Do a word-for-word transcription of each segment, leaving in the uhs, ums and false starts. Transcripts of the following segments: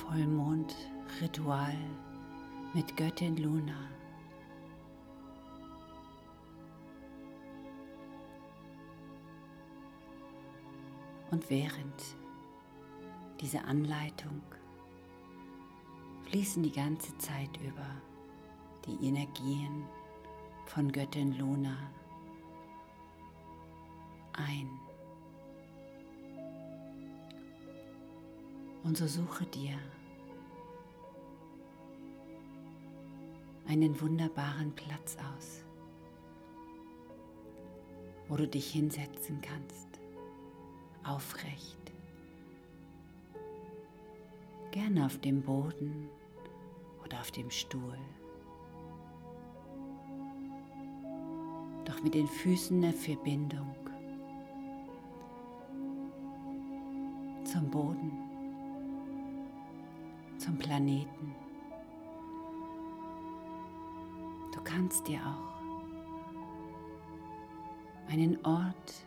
Vollmondritual mit Göttin Luna. Und während dieser Anleitung fließen die ganze Zeit über die Energien von Göttin Luna ein. Und so suche dir einen wunderbaren Platz aus, wo du dich hinsetzen kannst, aufrecht, gerne auf dem Boden oder auf dem Stuhl, doch mit den Füßen eine Verbindung zum Boden, zum Planeten. Du kannst dir auch einen Ort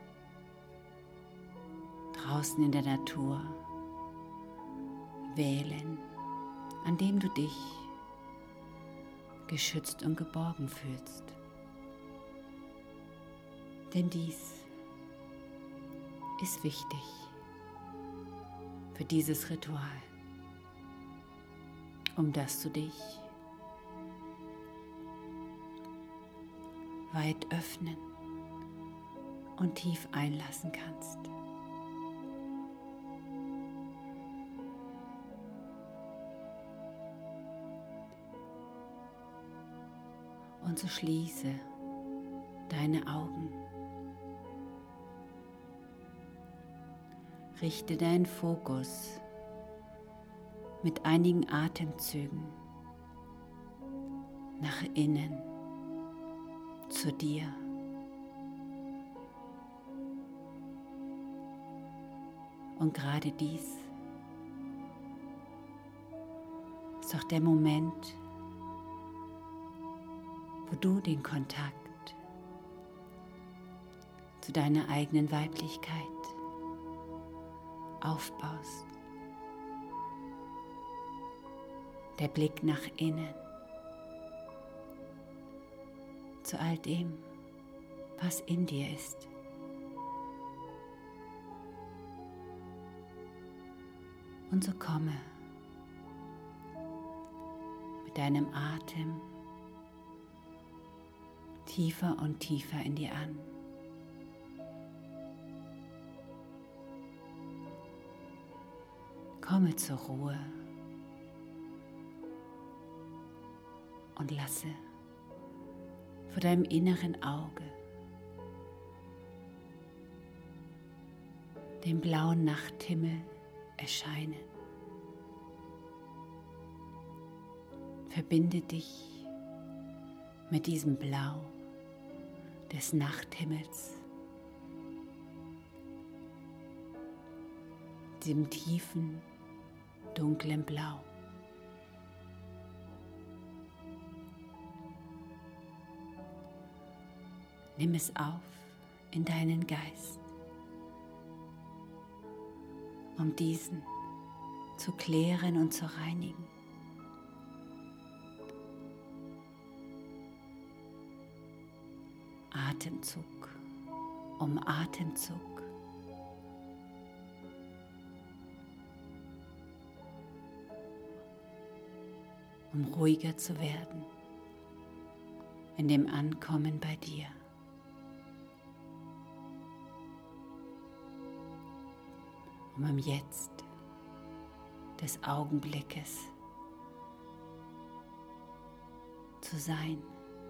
draußen in der Natur wählen, an dem du dich geschützt und geborgen fühlst. Denn dies ist wichtig für dieses Ritual, um das du dich weit öffnen und tief einlassen kannst. Und so schließe deine Augen. Richte deinen Fokus mit einigen Atemzügen nach innen zu dir. Und gerade dies ist doch der Moment, wo du den Kontakt zu deiner eigenen Weiblichkeit aufbaust. Der Blick nach innen zu all dem, was in dir ist. Und so komme mit deinem Atem tiefer und tiefer in dir an. Komme zur Ruhe und lasse vor deinem inneren Auge den blauen Nachthimmel erscheinen. Verbinde dich mit diesem Blau des Nachthimmels, diesem tiefen, dunklen Blau. Nimm es auf in deinen Geist, um diesen zu klären und zu reinigen. Atemzug um Atemzug. Um ruhiger zu werden in dem Ankommen bei dir. Um im Jetzt des Augenblickes zu sein.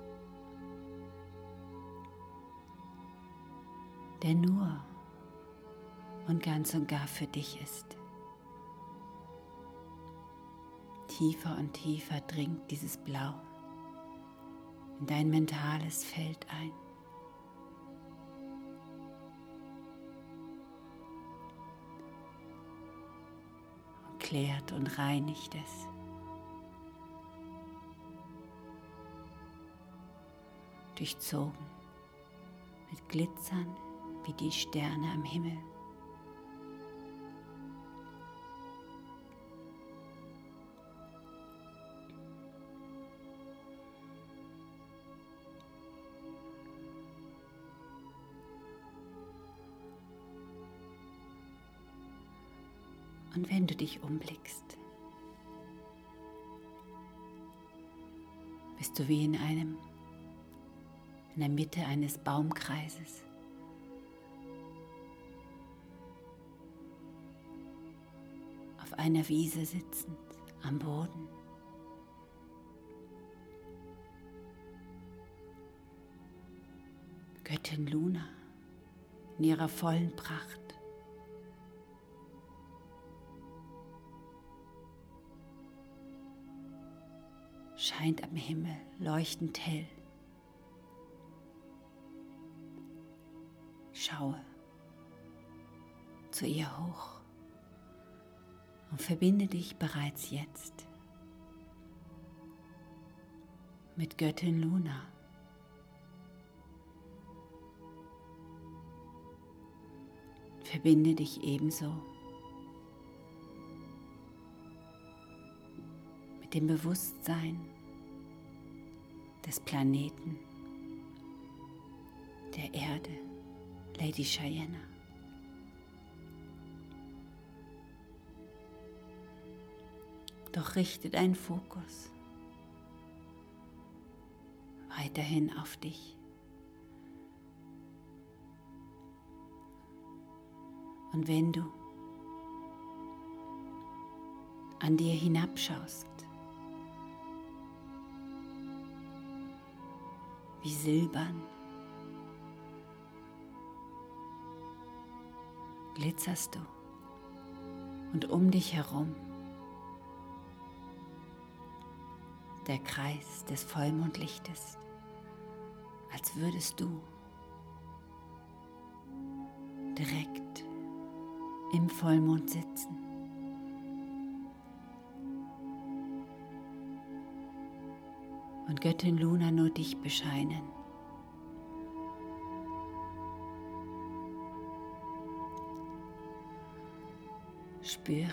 Der nur und ganz und gar für dich ist. Tiefer und tiefer dringt dieses Blau in dein mentales Feld ein. Und klärt und reinigt es. Durchzogen mit Glitzern wie die Sterne am Himmel. Und wenn du dich umblickst, bist du wie in einem, in der Mitte eines Baumkreises. Auf einer Wiese sitzend, am Boden. Göttin Luna in ihrer vollen Pracht. Scheint am Himmel leuchtend hell. Schaue zu ihr hoch und verbinde dich bereits jetzt mit Göttin Luna. Verbinde dich ebenso mit dem Bewusstsein des Planeten, der Erde, Lady Cheyenne. Doch richte deinen Fokus weiterhin auf dich. Und wenn du an dir hinabschaust, wie silbern glitzerst du und um dich herum der Kreis des Vollmondlichtes, als würdest du direkt im Vollmond sitzen. Und Göttin Luna nur dich bescheinen. Spüre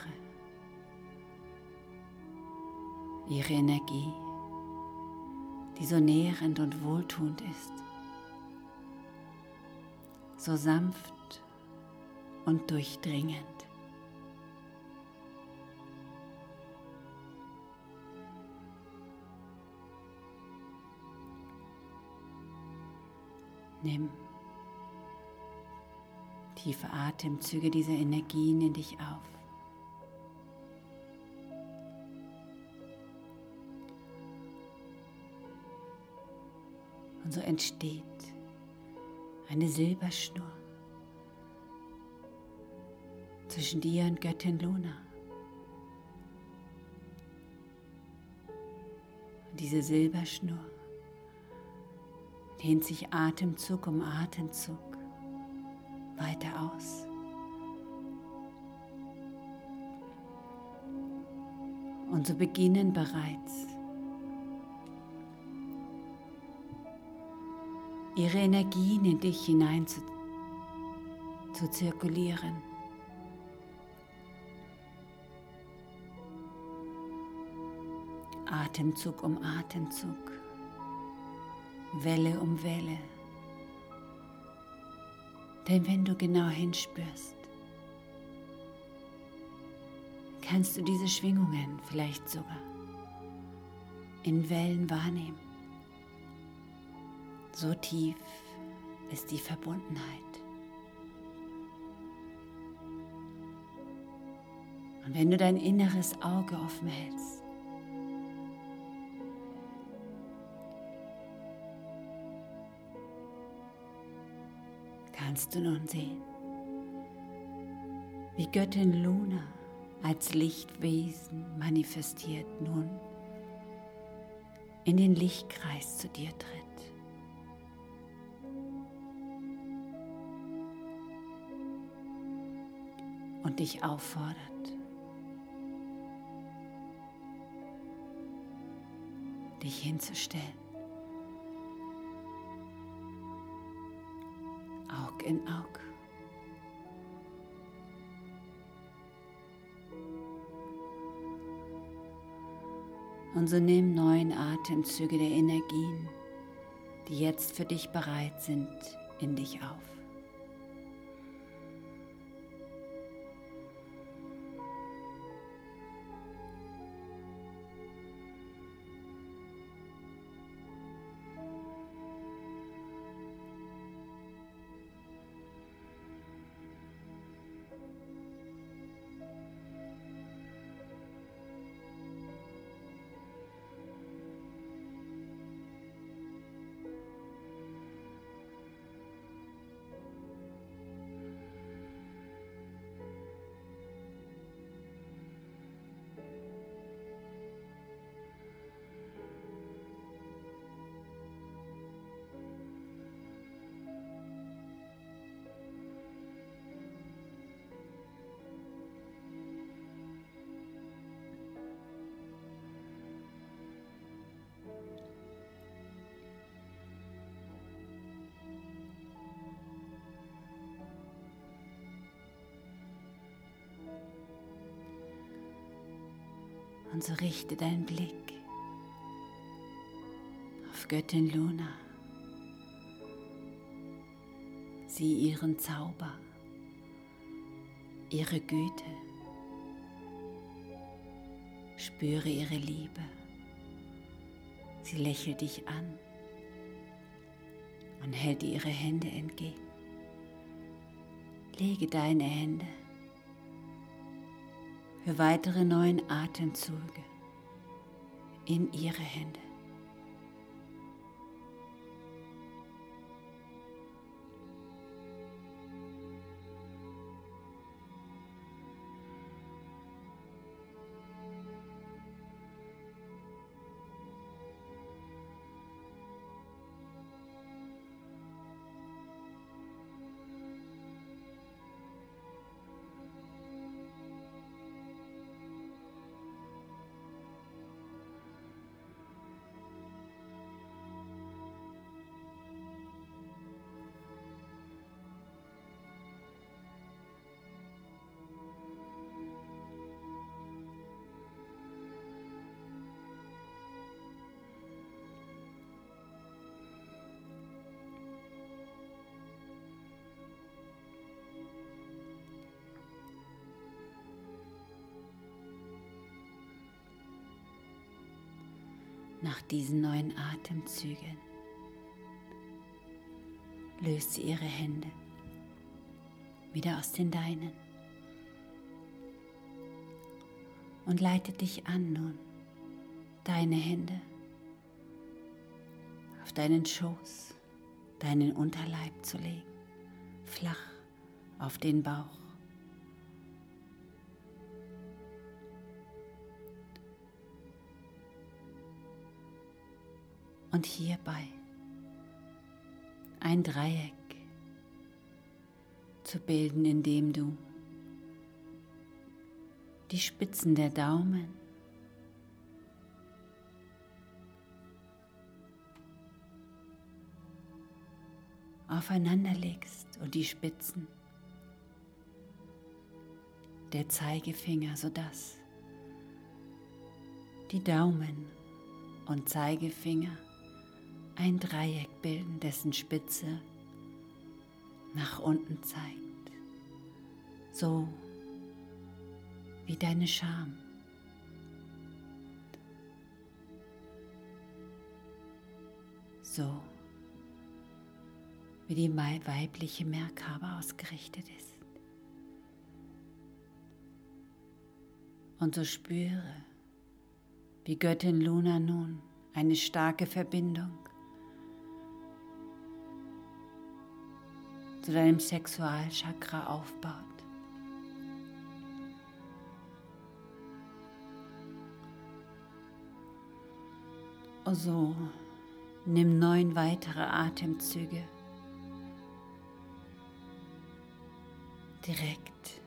ihre Energie, die so nährend und wohltuend ist, so sanft und durchdringend. Nimm tiefe Atemzüge dieser Energien in dich auf. Und so entsteht eine Silberschnur zwischen dir und Göttin Luna. Und diese Silberschnur dehnt sich Atemzug um Atemzug weiter aus. Und so beginnen bereits ihre Energien in dich hinein zu, zu zirkulieren. Atemzug um Atemzug. Welle um Welle. Denn wenn du genau hinspürst, kannst du diese Schwingungen vielleicht sogar in Wellen wahrnehmen. So tief ist die Verbundenheit. Und wenn du dein inneres Auge offen hältst, kannst du nun sehen, wie Göttin Luna als Lichtwesen manifestiert nun in den Lichtkreis zu dir tritt. Und dich auffordert, dich hinzustellen. Aug in Aug. Und so nimm neun Atemzüge der Energien, die jetzt für dich bereit sind, in dich auf. Und so richte deinen Blick auf Göttin Luna. Sieh ihren Zauber, ihre Güte. Spüre ihre Liebe. Sie lächelt dich an und hält dir ihre Hände entgegen. Lege deine Hände für weitere neun Atemzüge in ihre Hände. Nach diesen neun Atemzügen löst sie ihre Hände wieder aus den deinen und leitet dich an, nun deine Hände auf deinen Schoß, deinen Unterleib zu legen, flach auf den Bauch. Und hierbei ein Dreieck zu bilden, indem du die Spitzen der Daumen aufeinander legst und die Spitzen der Zeigefinger, sodass die Daumen und Zeigefinger ein Dreieck bilden, dessen Spitze nach unten zeigt, so wie deine Scham. So wie die weibliche Merkaba ausgerichtet ist. Und so spüre, wie Göttin Luna nun eine starke Verbindung zu deinem Sexualchakra aufbaut. Und so nimm neun weitere Atemzüge direkt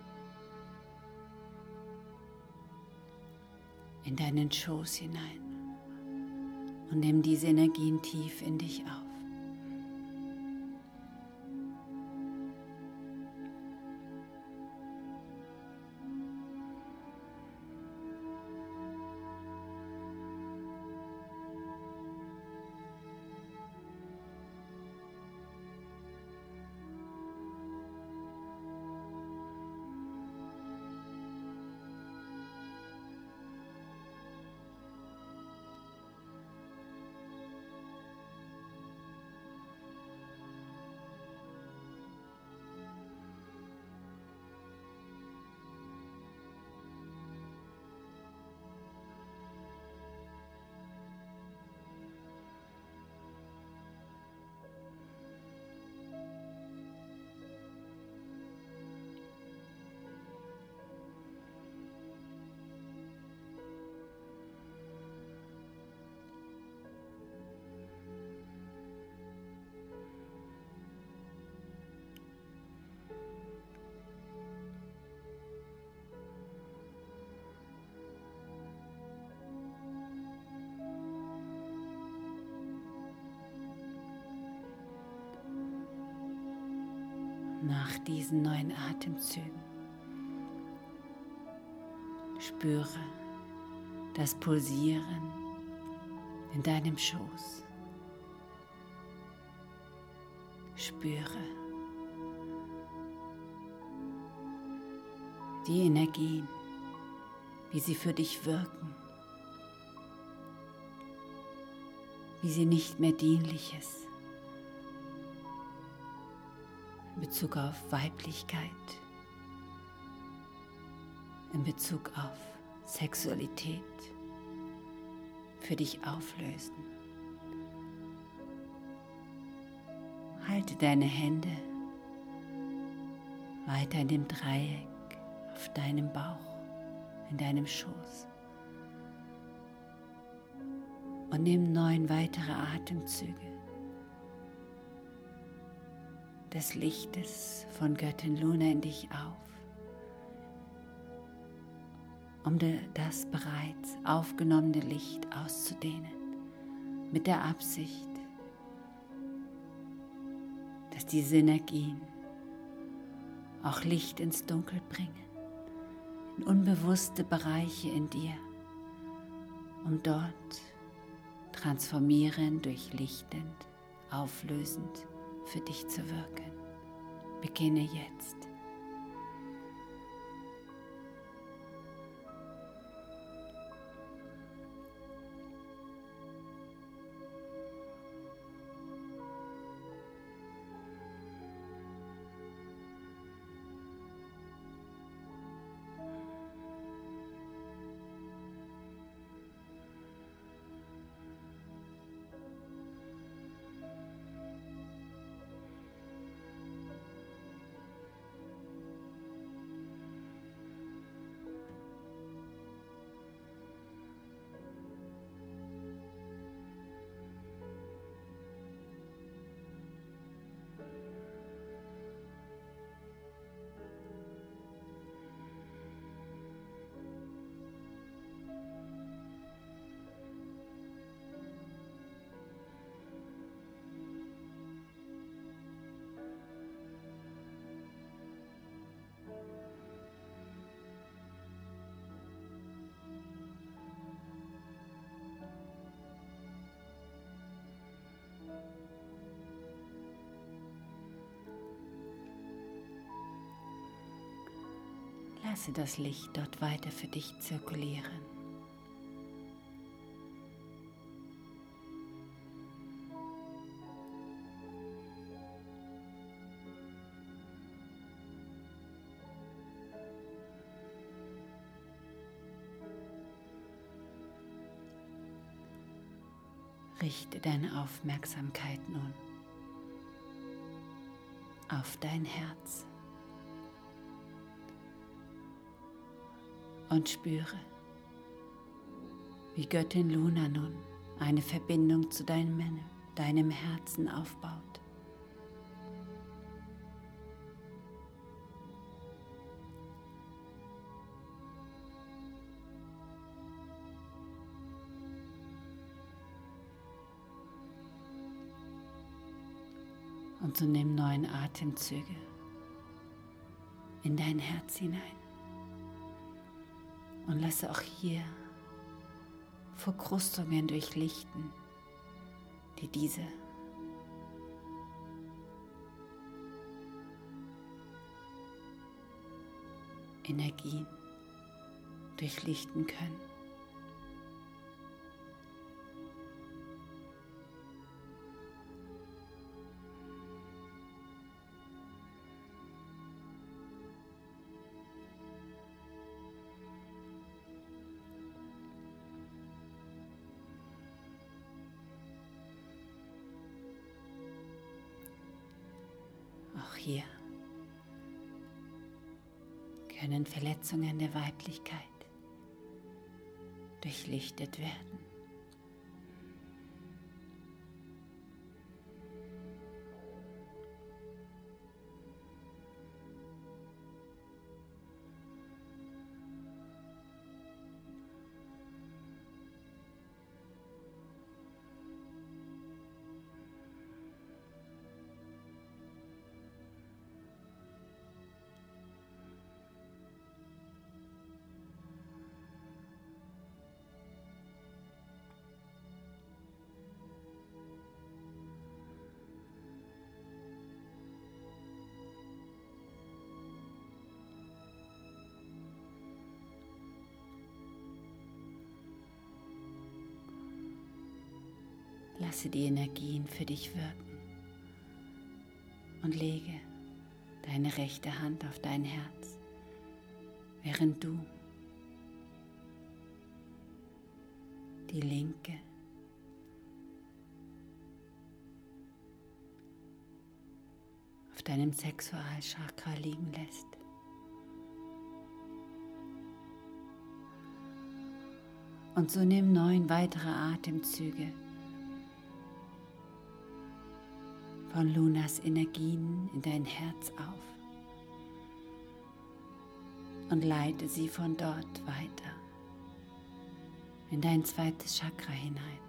in deinen Schoß hinein und nimm diese Energien tief in dich auf. Nach diesen neuen Atemzügen spüre, das Pulsieren in deinem Schoß. Spüre die Energien, wie sie für dich wirken, wie sie nicht mehr dienlich ist in Bezug auf Weiblichkeit, in Bezug auf Sexualität für dich auflösen. Halte deine Hände weiter in dem Dreieck auf deinem Bauch, in deinem Schoß und nimm neun weitere Atemzüge des Lichtes von Göttin Luna in dich auf, um das bereits aufgenommene Licht auszudehnen, mit der Absicht, dass diese Energien auch Licht ins Dunkel bringen, in unbewusste Bereiche in dir, um dort transformierend, durchlichtend, auflösend für dich zu wirken. Beginne jetzt. Lasse das Licht dort weiter für dich zirkulieren. Richte deine Aufmerksamkeit nun auf dein Herz und spüre, wie Göttin Luna nun eine Verbindung zu deinem, deinem Herzen aufbaut. Und so nimm neun Atemzüge in dein Herz hinein und lasse auch hier Verkrustungen durchlichten, die diese Energien durchlichten können. Auch hier können Verletzungen der Weiblichkeit durchlichtet werden. Lasse die Energien für dich wirken und lege deine rechte Hand auf dein Herz, während du die linke auf deinem Sexualchakra liegen lässt. Und so nimm neun weitere Atemzüge von Lunas Energien in dein Herz auf und leite sie von dort weiter in dein zweites Chakra hinein.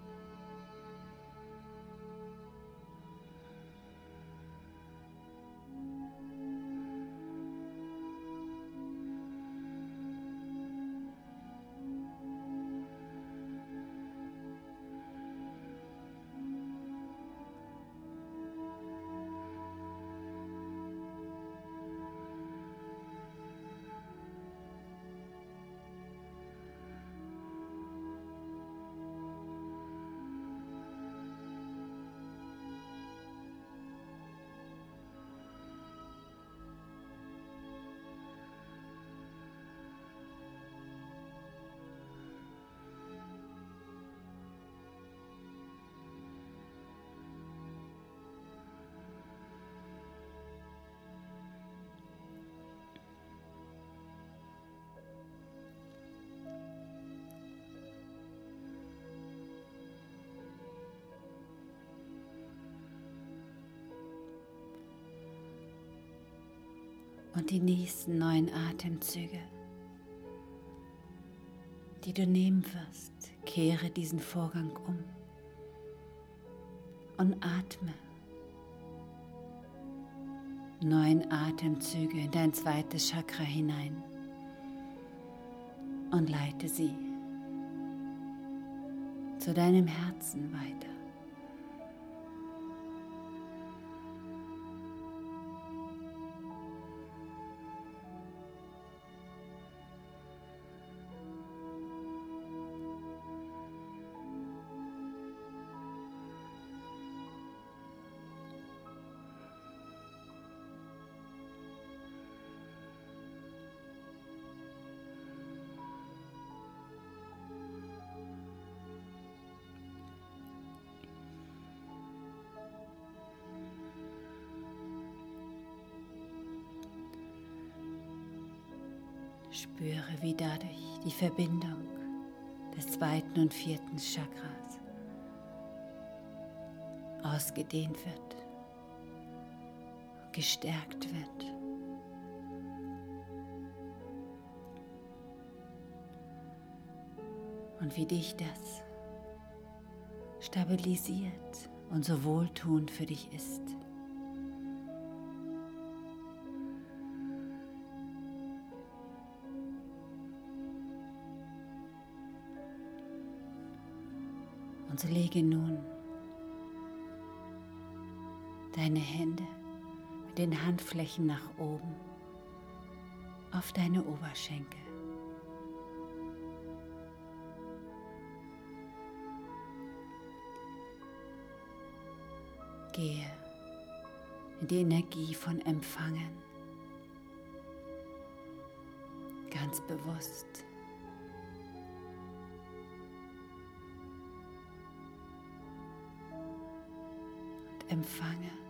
Und die nächsten neun Atemzüge, die du nehmen wirst, kehre diesen Vorgang um und atme neun Atemzüge in dein zweites Chakra hinein und leite sie zu deinem Herzen weiter. Spüre, wie dadurch die Verbindung des zweiten und vierten Chakras ausgedehnt wird, gestärkt wird. Und wie dich das stabilisiert und so wohltuend für dich ist. Und so lege nun deine Hände mit den Handflächen nach oben auf deine Oberschenkel. Gehe in die Energie von Empfangen, ganz bewusst. Empfange.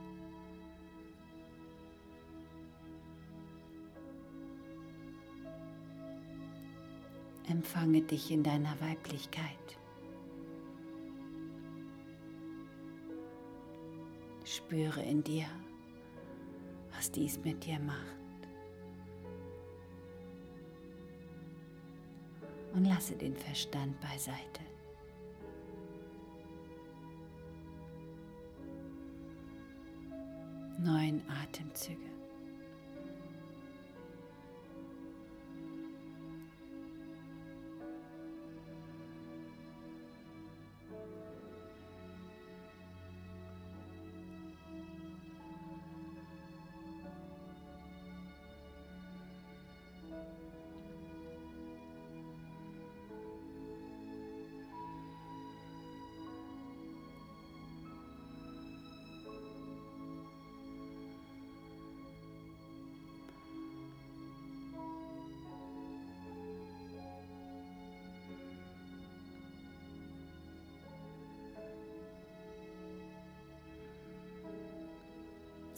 Empfange dich in deiner Weiblichkeit. Spüre in dir, was dies mit dir macht. Und lasse den Verstand beiseite. Neun Atemzüge.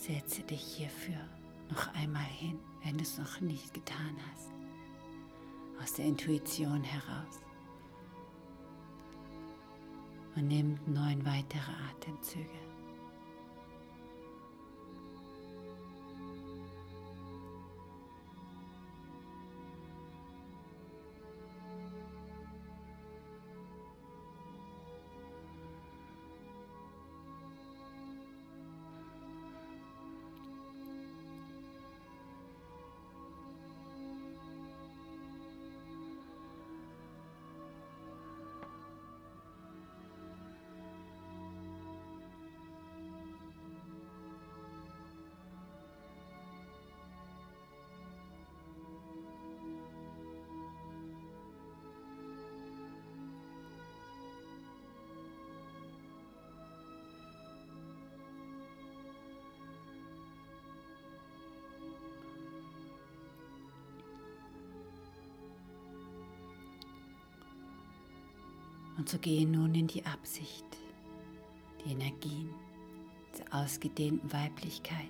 Setze dich hierfür noch einmal hin, wenn du es noch nicht getan hast, aus der Intuition heraus. Und nimm neun weitere Atemzüge. Und so gehe nun in die Absicht, die Energien der ausgedehnten Weiblichkeit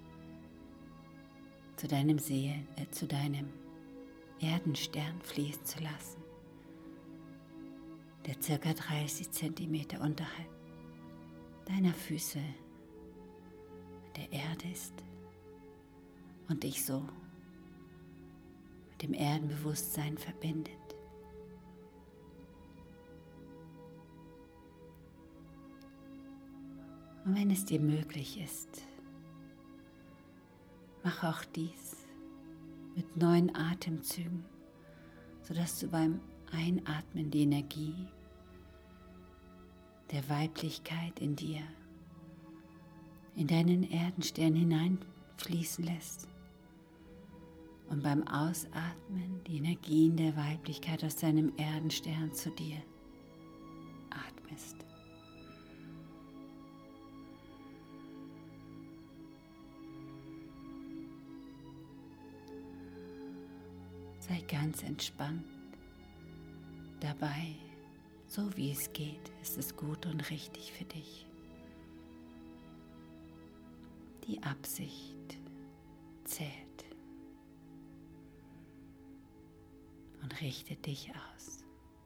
zu deinem Seelen, äh, zu deinem Erdenstern fließen zu lassen, der circa dreißig Zentimeter unterhalb deiner Füße der Erde ist und dich so mit dem Erdenbewusstsein verbindet. Und wenn es dir möglich ist, mach auch dies mit neun Atemzügen, sodass du beim Einatmen die Energie der Weiblichkeit in dir in deinen Erdenstern hineinfließen lässt und beim Ausatmen die Energien der Weiblichkeit aus deinem Erdenstern zu dir atmest. Sei ganz entspannt dabei, so wie es geht, ist es gut und richtig für dich. Die Absicht zählt und richte dich aus.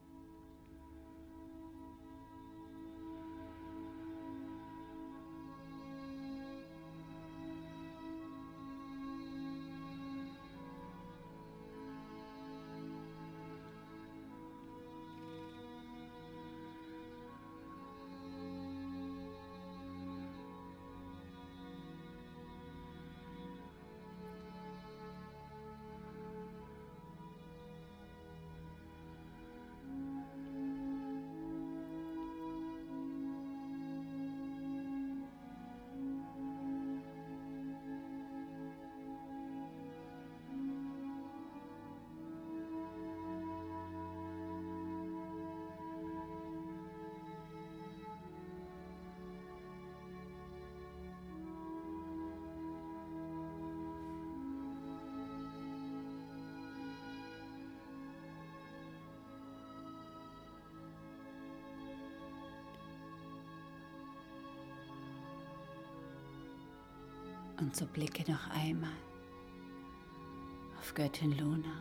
Und so blicke noch einmal auf Göttin Luna.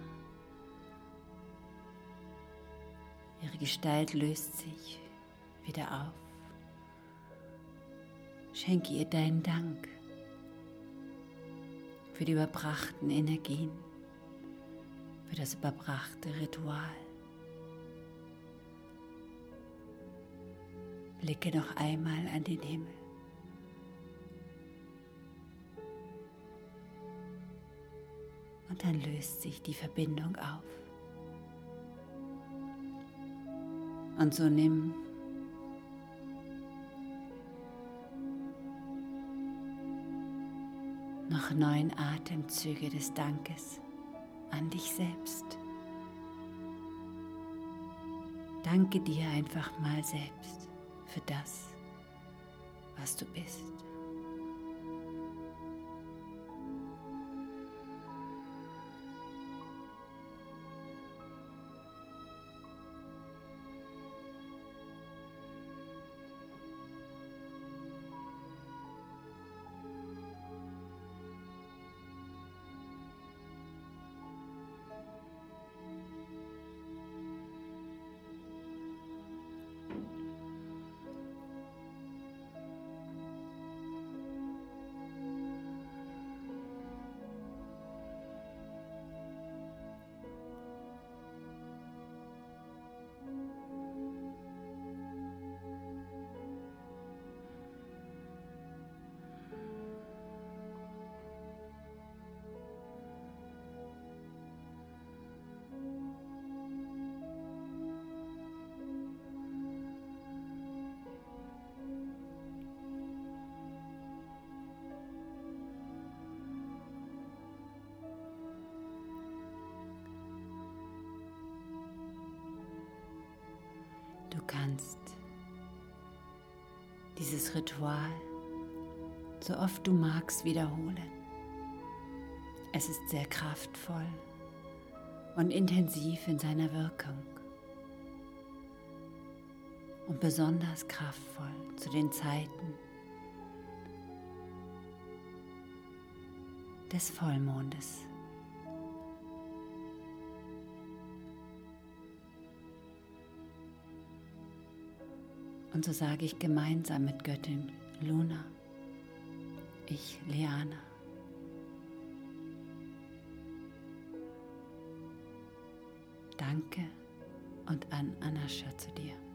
Ihre Gestalt löst sich wieder auf. Schenke ihr deinen Dank für die überbrachten Energien, für das überbrachte Ritual. Blicke noch einmal an den Himmel. Und dann löst sich die Verbindung auf. Und so nimm noch neun Atemzüge des Dankes an dich selbst. Danke dir einfach mal selbst für das, was du bist. kannst dieses Ritual so oft du magst wiederholen. Es ist sehr kraftvoll und intensiv in seiner Wirkung und besonders kraftvoll zu den Zeiten des Vollmondes. Und so sage ich gemeinsam mit Göttin Luna, ich, Liana, danke und an Anascha zu dir.